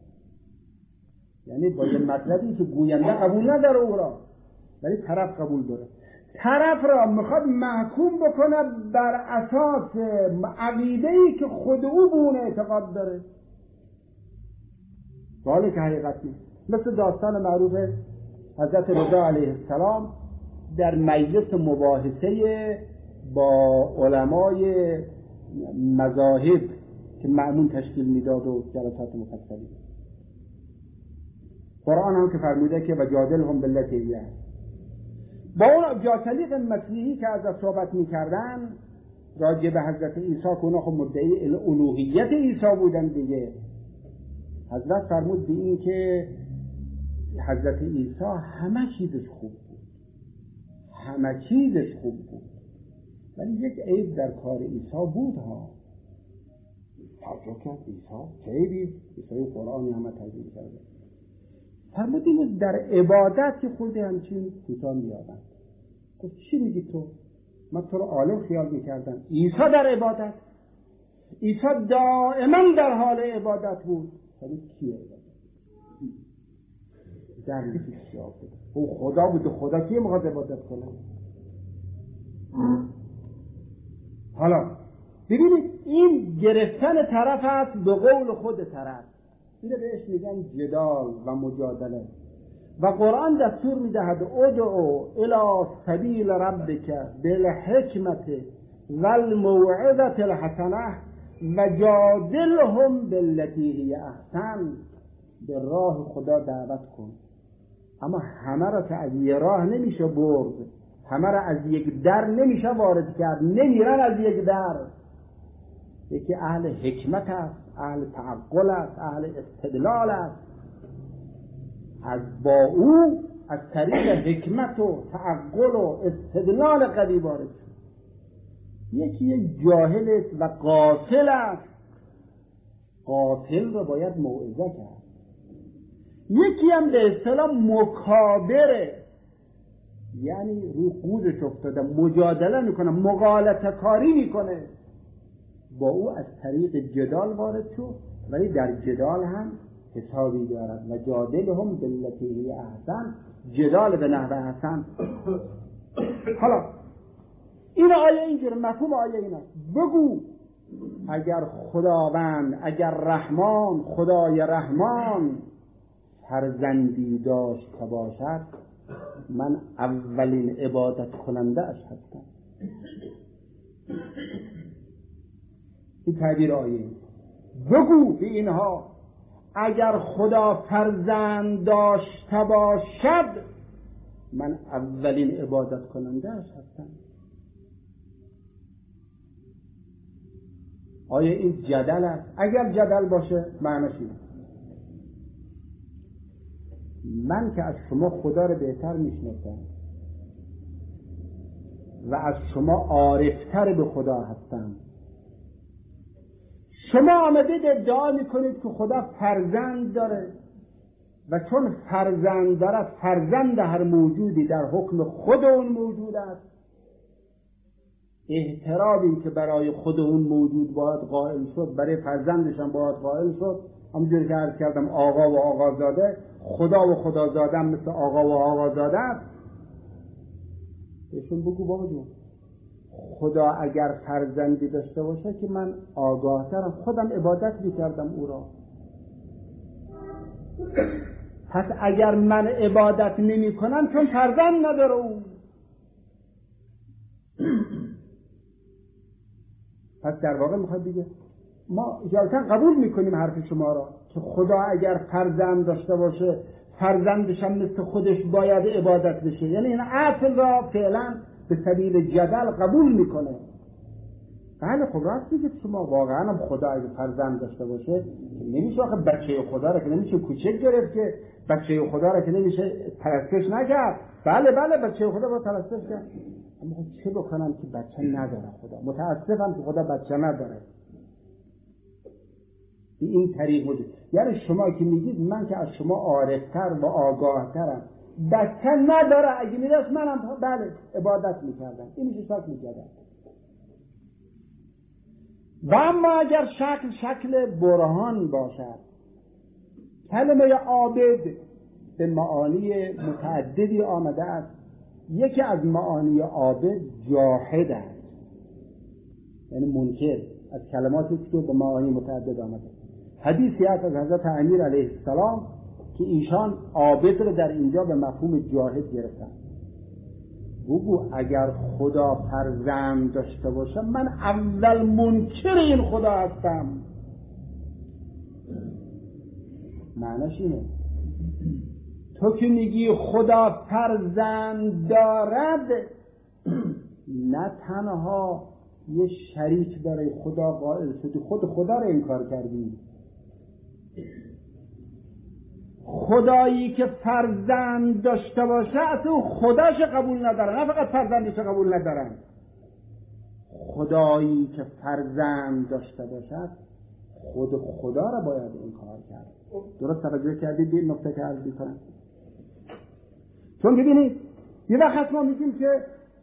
یعنی با یه مطلبی که گوینده قبول نداره او را، ولی طرف قبول داره. طرف را میخواد محکوم بکنه بر اساس عقیده‌ای که خود او به اون اعتقاد داره، حالی که حقیقت نیست. مثل داستان معروف حضرت رضا علیه السلام در مجلس مباحثه با علمای مذاهب که مأمون تشکیل میداد و جلسات مفصلی. قرآن هم که فرموده که و جادلهم بالتی هی احسن. با اون جاطلیق مسیحی که از صحبت میکردن راجع به حضرت عیسی که اونا خب مدعی الوهیت عیسی بودن دیگه، حضرت فرمود به این که حضرت عیسی همه چیزش خوب بود، همه چیزش خوب بود، ولی یک عیب در کار عیسی بود ها. تعجب کرد عیسی چه عیبی؟ عیسی قرآنی همه تجربه کرده. فرمود این در عبادت که خود همچین کوتاه می‌یابند. گفت چی میگی تو؟ من تو رو عالم خیال میکردم. عیسی در عبادت، عیسی دائما در حال عبادت بود. فرمود کی عبادت؟ در نفسش بود. او خدا بود و خدا کی میخواد عبادت کنه؟ حالا ببینید این گرفتن طرف است به قول خود طرف، اینه بهش میگن جدال و مجادله. و قرآن دستور میدهد ادعو الی سبیل ربک بالحکمت والموعظة الحسنه و جادلهم بالتی هی احسن. به راه خدا دعوت کن، اما همه را که از یه راه نمیشه برد، همه را از یک در نمیشه وارد کرد، نمیرن از یک در. یکی اهل حکمت است، اهل تعقل است، اهل استدلال است، از با او از طریق حکمت و تعقل و استدلال قوی وارد شد. یکی جاهل است و غافل است، غافل رو باید موعظه کرد. یکی هم به اصطلاح مکابره، یعنی رو قودش افتاده، مجادله میکنه، مغالطه کاری میکنه، با او از طریق جدال وارد شد، ولی در جدال هم حسابی دارد. و جادلهم بالتی هی احسن، جدال به نحو حسن. حالا این آیه اینجور مفهوم آیه این است: بگو اگر خداوند، اگر رحمان، خدای رحمان فرزندی داشته باشد، من اولین عبادت کننده اش هستم. این تعبیر آیه. بگو به اینها اگر خدا فرزند داشته باشد، من اولین عبادت کننده اش هستم. آیا این جدل است؟ اگر جدل باشه معنیش اینه: من که از شما خدا رو بهتر میشناسم و از شما عارفتر به خدا هستم، شما آمدید ادعا میکنید که خدا فرزند داره و چون فرزند داره، فرزند هر موجودی در حکم خود اون موجود است. احترامی که برای خود اون موجود باید قائل شد برای فرزندش هم باید قائل شد. همونجوری که عرض کردم آقا و آقازاده، خدا و خدازاده هم مثل آقا و آقازاده است. بهشون بگو بابا جون خدا اگر فرزندی داشته باشه که من آگاه ترم، خودم عبادت میکردم او را. پس اگر من عبادت نمی کنم چون فرزند نداره او، پس در واقع میخواد دیگه ما اجازه قبول میکنیم حرف شما را که خدا اگر فرزند داشته باشه فرزندش هم مثل خودش باید عبادت بشه. یعنی این اصل را فعلا به سبیل جدل قبول میکنه. بله خب راست میگید شما، واقعا هم خدا اگه فرزند داشته باشه نمیشه آخه بچه خدا را که نمیشه کوچک گرفت، که بچه خدا را که نمیشه پرستش نکرد. بله بله بچه خدا با پرستش کرد، اما چه بکنم که بچه نداره خدا. متاسفم که خدا بچه نداره. این طریق وجود. یعنی شما که میگید من که از شما عارفتر و آگاهترم، بچه نداره، اگه میداشت منم بله عبادت میکردم، این میشه شک میکردم. و اما اگر شکل شکل برهان باشد، کلمه عابد به معانی متعددی آمده است. یکی از معانی عابد جاحد است، یعنی منکر، از کلماتی که به معانی متعدد آمده. حدیثی هست از حضرت امیر علیه السلام که ایشان عابد رو در اینجا به مفهوم جاحد گرفتن. بگو اگر خدا فرزند داشته باشه من اول منکر این خدا هستم. معنیش اینه تو که میگی خدا فرزند دارد، نه تنها یه شریک برای خدا قائل شدی، خود خدا رو انکار کردی. خدایی که فرزند داشته باشه اصلا خداش قبول ندارن، نه فقط فرزندش قبول ندارن. خدایی که فرزند داشته باشد خود خدا را باید انکار کرد. درست توجه کردید این نکته که عرض می‌کنم؟ چون ببینید یه وقت ما میگیم که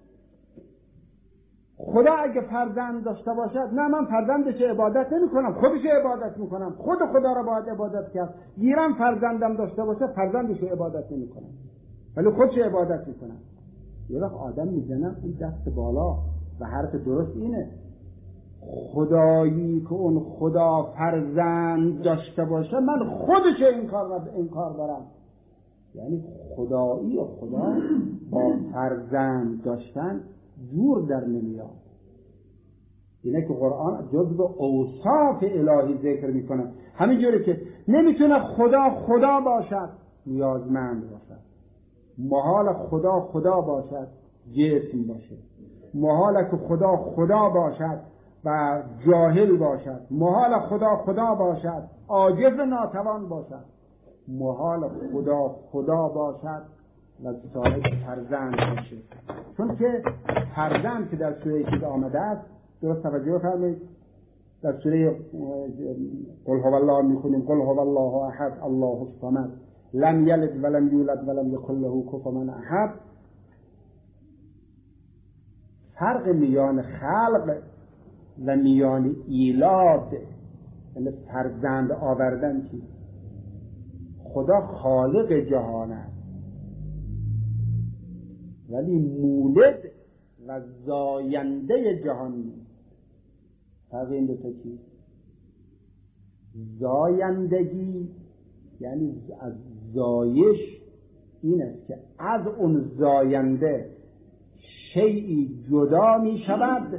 خدا اگه فرزند داشته باشد، نه من فرزندش عبادت نمی کنم، خودش عبادت میکنم، خود خدا را باید عبادت کرد. گیرم فرزندم داشته باشه فرزندش عبادت نمی کنم ولی خودش عبادت میکنم. یه وقت آدم میزنم این دست بالا و حرف درست اینه، خدایی که اون خدا فرزند داشته باشه من خودش انکار انکار دارم. یعنی خدایی و خدا با فرزند داشتن جور در نمیاد. اینه که قرآن جزء اوصاف الهی ذکر میکنه. همینجوری که نمیتونه خدا خدا باشد نیازمند باشد، محال خدا خدا باشد جسم باشه، محال که خدا خدا باشد و جاهل باشد، محال خدا خدا باشد عاجز ناتوان باشد، محال خدا خدا باشد و صاحب فرزند باشه. چون که فرزند که در سوره چیز آمده است، درست توجه فرمایید، در سوره قل هو الله میخونیم قل هو الله احد الله الصمد لم یلد ولم یولد ولم یکن له کفوا احد. فرق میان خلق و میان ایلاد، یعنی فرزند آوردن، که خدا خالق جهان است ولی مولد و زاینده جهان نیست. فرق این دو تا چیز؟ زایندگی یعنی از زایش این است که از اون زاینده شیئی جدا می شود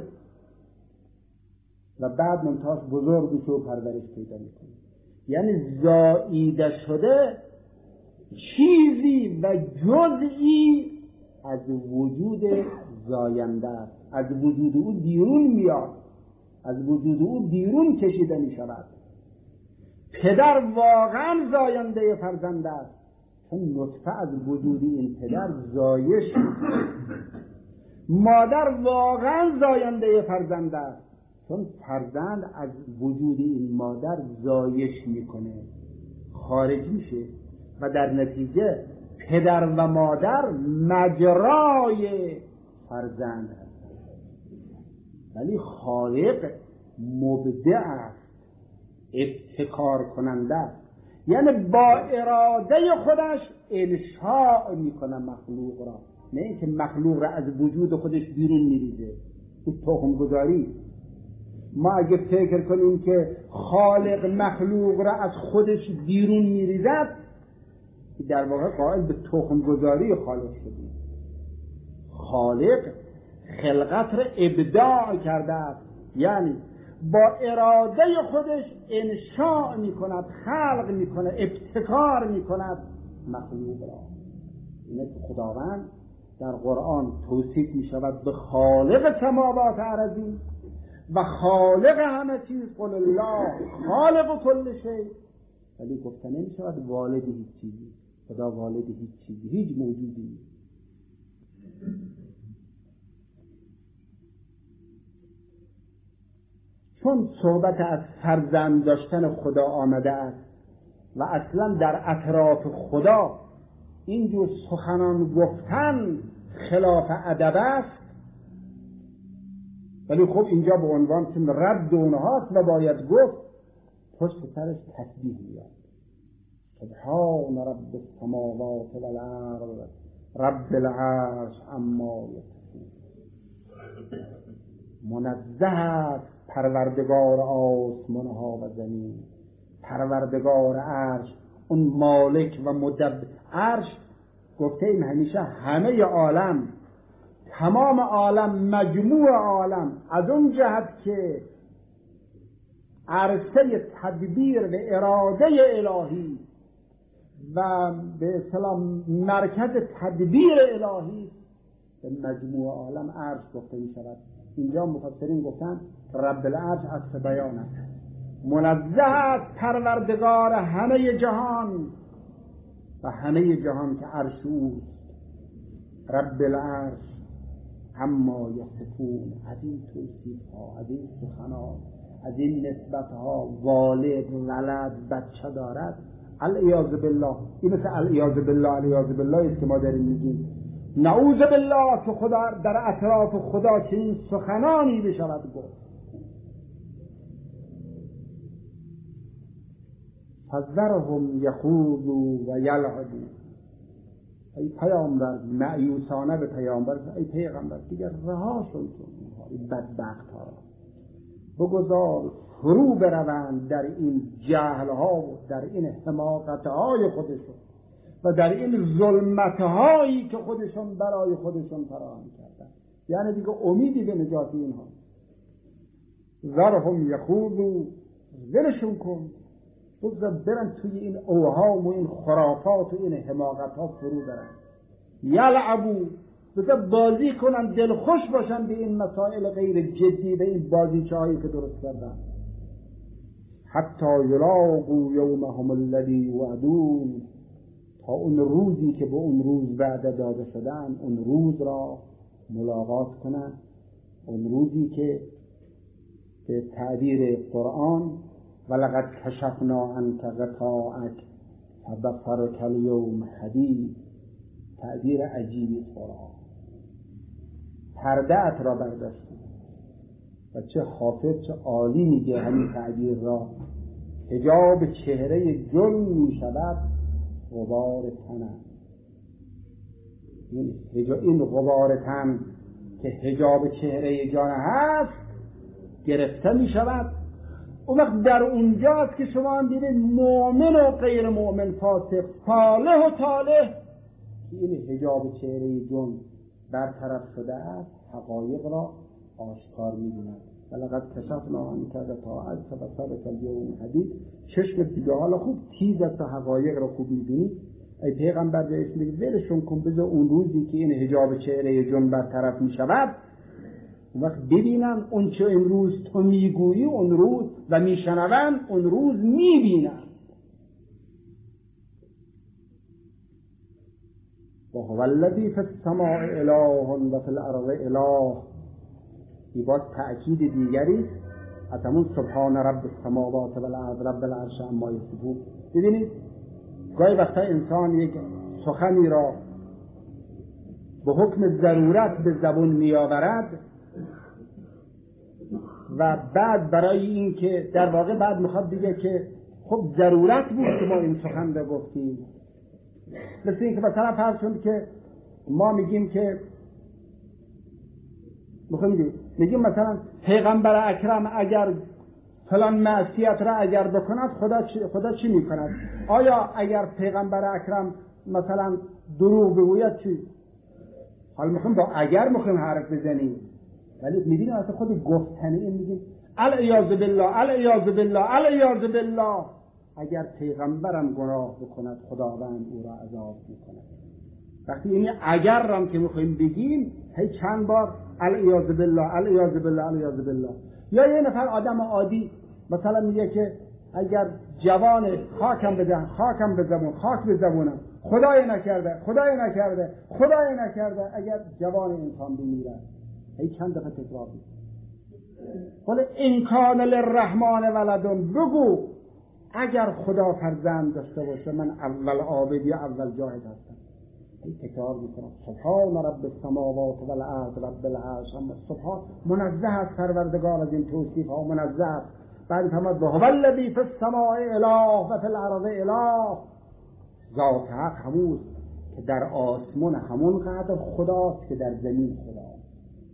و بعد منتهاش بزرگ میشه و پرورش پیدا میکنه. یعنی زاییده شده چیزی و جزئی از وجود زاینده است، از وجود او بیرون میاد، از وجود او بیرون کشیده می شود. پدر واقعا زاینده فرزند است، چون نطفه از وجود این پدر زایش می‌کند. مادر واقعا زاینده فرزند است، چون فرزند از وجود این مادر زایش میکنه، خارج میشه و در نتیجه پدر و مادر مجرای فرزند هستند. ولی خالق مبدع است، ابتکار کننده است. یعنی با اراده خودش انشاء میکنه مخلوق را، نه اینکه مخلوق را از وجود خودش بیرون میریزه. این تخم گذاری. ما اگه فکر کنیم که خالق مخلوق را از خودش بیرون میریزد، در واقع قائل به تخم گذاری خالق شدیم. خالق خلقت را ابداع کرده است، یعنی با اراده خودش انشاء می کند، خلق می کند، ابتکار می کند مخلوق را. اینه که خداوند در قرآن توصیف می شود به خالق سماوات ارضی و خالق همه چیز، قل الله خالق کل شیء، ولی گفته نمی شود والد هیچ چیزی. خدا والد هیچ چیزی، هیچ موجودی نیست. چون صحبت از فرزند داشتن خدا آمده است و اصلا در اطراف خدا اینجور سخنان گفتن خلاف ادب است، ولی خب اینجا به عنوان که رد اونهاست و باید گفت، پشت سرش تسبیح میاد. سبحان رب السماوات والارض رب العرش عما یصفون. منزه است پروردگار آسمان ها و زمین، پروردگار عرش، اون مالک و مدبر عرش. گفته ایم همیشه همه عالم، تمام عالم، مجموع عالم، از اون جهت که عرصه تدبیر و اراده الهی و به اصطلاح مرکز تدبیر الهی به مجموع عالم عرش گفته می شود. اینجا مفسرین گفتن رب العرش از بیان است، منزه است پروردگار همه جهان و همه جهان که عرش اوست. رب العرش عما یصفون، از این توصیف ها، از این سخنان، از این نسبت ها، والد، ولد، بچه دارد، العیاذ بالله. این مثل العیاذ بالله العیاذ بالله است که ما داریم میگیم نعوذ بالله که خدا در اطراف خدا چنین سخنانی بشود گفت. فذرهم یخوضوا و یلعبوا. ای پیامبر، مأیوسانه به پیامبر، ای پیغمبر دیگر رهاشون کن این بدبخت ها را، بگذار فرو بروند در این جهل ها و در این حماقت های خودشون و در این ظلمت هایی که خودشون برای خودشون فراهم کردن. یعنی دیگه امیدی به نجات اینها. ذرهم یخوضوا، ولشون کن، بگذار برن توی این اوهام و این خرافات و این حماقت ها فرو برن. یلعبوا، بذار بازی کنن، دلخوش باشن به این مسائل غیر جدی، به این بازیچه هایی که درست کردن. حتی یلاقوا یومهم الذی یوعدون، تا اون روزی که به اون روز وعده داده شدن اون روز را ملاقات کنن. اون روزی که به تعبیر قرآن ولقد کشفنا عنک غطاءک فبصرک الیوم حدید، تعبیر عجیبی قرآن، پرده ات را برداشتیم. و چه حافظ چه عالی میگه همین تعبیر را، حجاب چهره جن می شود غبار تن. این, این غبار تن که حجاب چهره جان هست گرفته می شود. اون وقت در اونجاست که شما دیدید مؤمن و غیر مؤمن، فاسق، صالح و طالح، که این حجاب چهره جن برطرف شده است، حقایق را آشکار می‌بیند. ولقد کشفنا عنک غطاءک فبصرک الیوم حدید. چشم دیگه حالا خوب تیز است و حقایق را خوب می‌بینی. ای پیغمبر بهش میگه ولشون کن، بذار اون روزی که این حجاب چهره جن برطرف می‌شود اون وقت ببینن اون چه امروز تو میگویی اون روز و میشنون اون روز میبینن. و هو الذی فی السماء اله و فی الارض اله. این باز تأکید دیگری از همون سبحان رب السماوات والارض رب العرش عما یصفون. ببینید گاهی وقتا انسان یک سخنی را به حکم ضرورت به زبان میآورد، و بعد برای این که در واقع بعد میخواد دیگه که خب ضرورت بود که ما این سخن رو گفتیم. مثل این که مثلا فرض کنید که ما میگیم که میگیم میگیم مثلا پیغمبر اکرم اگر فلان معصیت را اگر بکند خدا چی, خدا چی میکند؟ آیا اگر پیغمبر اکرم مثلا دروغ بگوید چی؟ حالا میخوام با اگر میخوام حرف بزنیم، ولی میبینیم اصلا خود گفتنی این میگیم العیاذ بالله العیاذ بالله العیاذ بالله، اگر پیغمبرم گناه بکند خداوند او را عذاب میکند. وقتی این اگر رم که میخوایم بگیم هی چند بار العیاذ بالله العیاذ بالله العیاذ بالله. یا یه نفر آدم عادی مثلا میگه که اگر جوان خاکم بدن خاکم بزبون خاک بزبونم خدای نکرده خدای نکرده خدای نکرده، اگر جوان انسان بمیره هی چند دفعه تکرار میکنه قل ان کان للرحمن ولد، بگو اگر خدا فرزند داشته باشه من اول عابد یا اول جاهد هستم. هی تکرار میکنم سبحان رب السماوات والارض رب العرش، سبحان منزه است پروردگار از این توصیف ها، منزه است. بعد فرمود هو الذی فی السماء اله و فی الارض اله، ذات حق همون که در آسمان همون قدر خداست که در زمین خداست.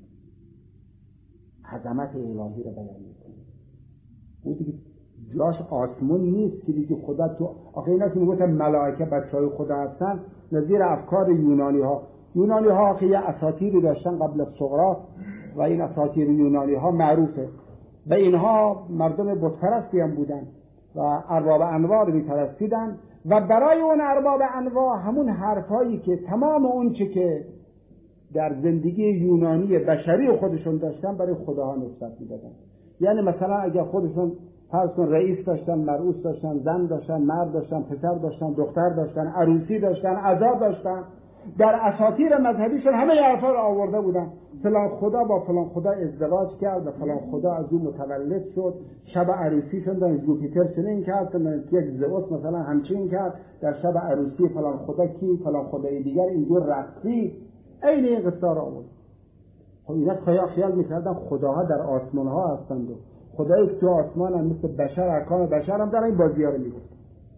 عظمت الهی رو بیان میکنه. اون دیگه جاش آسمان نیست که دیگه خدا تو آخه اینا که میگفتن ملائکه بچهای خدا هستن، نظیر افکار یونانی ها. یونانی ها که یه اساطیری داشتن قبل از سقراط و این اساطیر یونانی ها معروفه و اینها مردم بت پرستی هم بودن و ارباب انواع رو میپرستیدن و برای اون ارباب انواع همون حرفایی که تمام اون چه که در زندگی یونانی بشری خودشون داشتن برای خداها نسبت میدادن. یعنی مثلا اگر خودشون فرض کن رئیس داشتن، مرئوس داشتن، زن داشتن، مرد داشتن، پسر داشتن، دختر داشتن، عروسی داشتن، عزا داشتن، در اساطیر مذهبیشون همه حرفا رو آورده بودن. فلان خدا با فلان خدا ازدواج کرد و فلان خدا از اون متولد شد، شب عروسیشون در جوپیتر چنین کرد، یک زئوس مثلا همچین کرد، در شب عروسی فلان خدا کی فلان خدای دیگر اینجور رقصی. عین این قصه را آورد. خب اینا خیال خیال می‌کردن خداها در آسمان ها هستند و خدایی که تو آسمان هم مثل بشر ارکان بشر هم در این بازی ها رو میگفتن.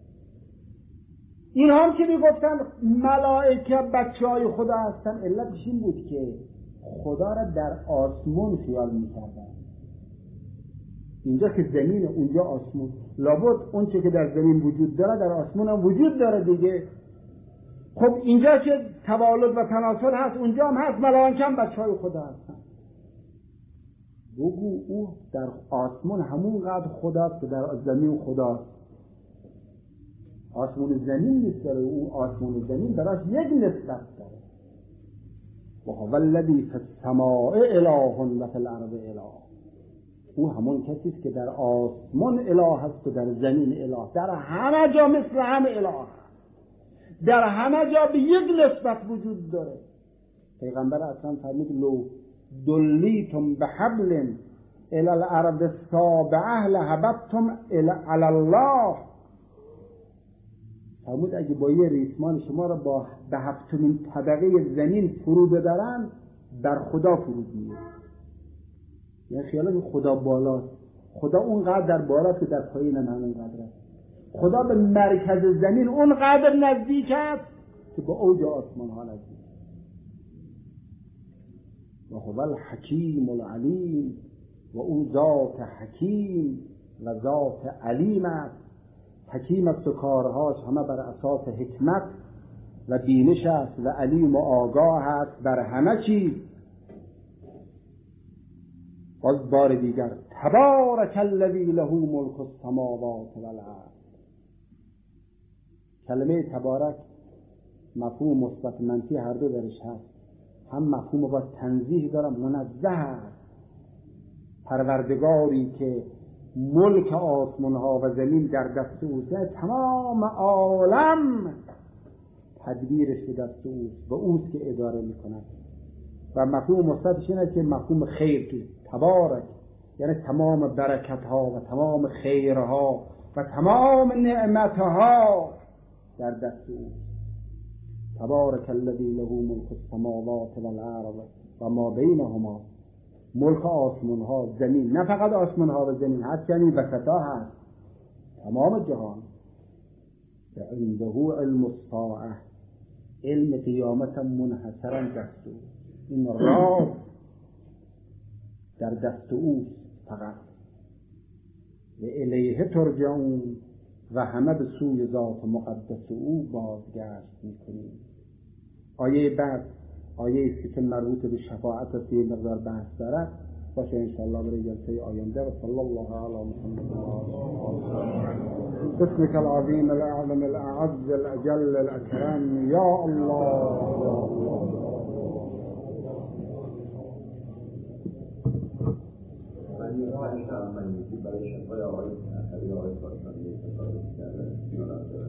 این هم که میگفتن ملائکه بچه های خدا هستن، علتش این بود که خدا را در آسمان خیال میکردن. اینجا که زمین اونجا آسمان، لابد اون چه که در زمین وجود داره در آسمان هم وجود داره دیگه. خب اینجا که توالد و تناسل هست اونجا هم هست، ملائکه هم بچه های خدا هستن. بگو او در آسمان همون قدر خداست که در زمین خداست. آسمان زمین نیست داره، او آسمان زمین براش یک نسبت داره. و هو الذی فی السماء اله و فی الارض اله، او همون کسی است که در آسمان اله هست و در زمین اله، در همه جا مثل همه اله، در همه جا به یک نسبت وجود داره. پیغمبر اکرم فرمود لو دلیتم بحبل الی الارض السابعه لهبطتم علی الله. فرمود اگه با یه ریسمان شما را با به هفتمین طبقه زمین فرو بدارن در خدا فرود میاد. یعنی خیال خدا بالاست، خدا اونقدر در بالاست که در پایین هم اونقدر است. خدا به مرکز زمین اونقدر نزدیک است که با اوج آسمان ها نزدیک. و هو الحکیم العلیم، و او ذات حکیم و ذات علیم است. حکیم است و کارهاش همه بر اساس حکمت و بینش است و علیم و آگاه است بر همه چیز. باز بار دیگر تبارک الذی له ملک السماوات والارض. کلمه تبارک مفهوم مثبت منفی هر دو درش هست. هم مفهوم با تنزیه داره، منزه است، پروردگاری که ملک آسمان ها و زمین در دست اوست، تمام عالم تدبیرش به دست اوست و اوست که اداره میکند. و مفهوم مثبتش اینه که مفهوم خیر که تبارک یعنی تمام برکت ها و تمام خیرها و تمام نعمت ها در دست اوست. تبارک الذی له ملک السماوات والارض و ما بینهما ملک آسمان ها زمین، نه فقط آسمان ها و زمین، هست یعنی وسطا هست تمام جهان. عنده علم الساعه، علم قیامت هم منحصرا دست او، این راز در دست او فقط. و الیه ترجعون، و همه به سوی ذات مقدس او بازگشت میکنیم. آیه بعد آیه است که مربوط به شفاعت است، یه مقدار بحث داره باشه انشاءالله برای جلسه آینده. و صلی الله علی محمد و آله باسمك العظیم الاعظم الاعز الاجل الاکرم یا الله یا الله. من یه پنج تا منیتی برای شفای آقای اثری آقای خواستانی تصادف کرده دیانت داره.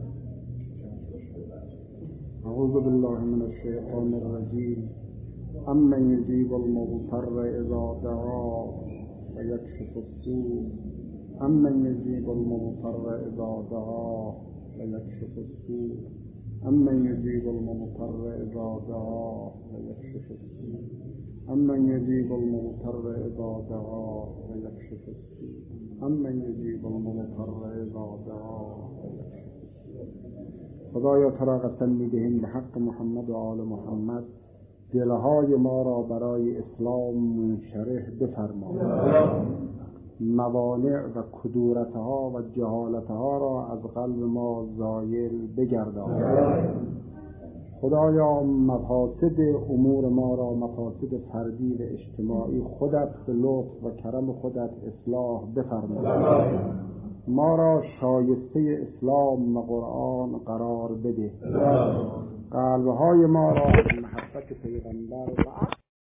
اعوذ بالله من الشیطان الرجیم. امن یجیب المضطر اذا دعاه و یکشف السوء، امن یجیب المضطر اذا دعاه و یکشف السوء، امن یجیب المضطر اذا دعاه و یکشف السوء، امن یجیب المضطر اذا دعاه و یکشف السوء، امن یجیب المضطر اذا دعاه و یکشف السوء. خدایا تو را قسم می‌دهیم به حق محمد و آل محمد، دلهای ما را برای اسلام منشرح بفرما، موانع و کدورتها و جهالتها را از قلب ما زایل بگردان. خدایا مفاسد امور ما را، مفاسد فردی و اجتماعی، خودت به لطف و کرم خودت اصلاح بفرما. ما را شایسته اسلام و قرآن قرار بده. قلبهای ما را از محبت پیغمبر و